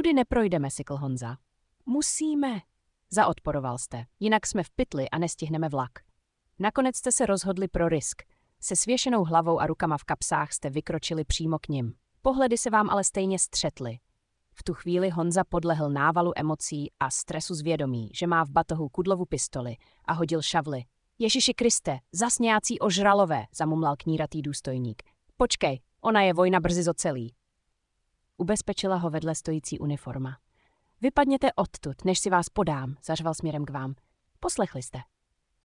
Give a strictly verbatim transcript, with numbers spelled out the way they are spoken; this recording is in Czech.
Tudy neprojdeme, sykl Honza. Musíme, zaodporoval jste, jinak jsme v pytli a nestihneme vlak. Nakonec jste se rozhodli pro risk. Se svěšenou hlavou a rukama v kapsách jste vykročili přímo k nim. Pohledy se vám ale stejně střetly. V tu chvíli Honza podlehl návalu emocí a stresu zvědomí, že má v batohu Kudlovu pistoli a hodil šavli. Ježiši Kriste, zas nějací ožralové, zamumlal kníratý důstojník. Počkej, ona je vojna brzy zocelí. Ubezpečila ho vedle stojící uniforma. Vypadněte odtud, než si vás podám, zařval směrem k vám. Poslechli jste.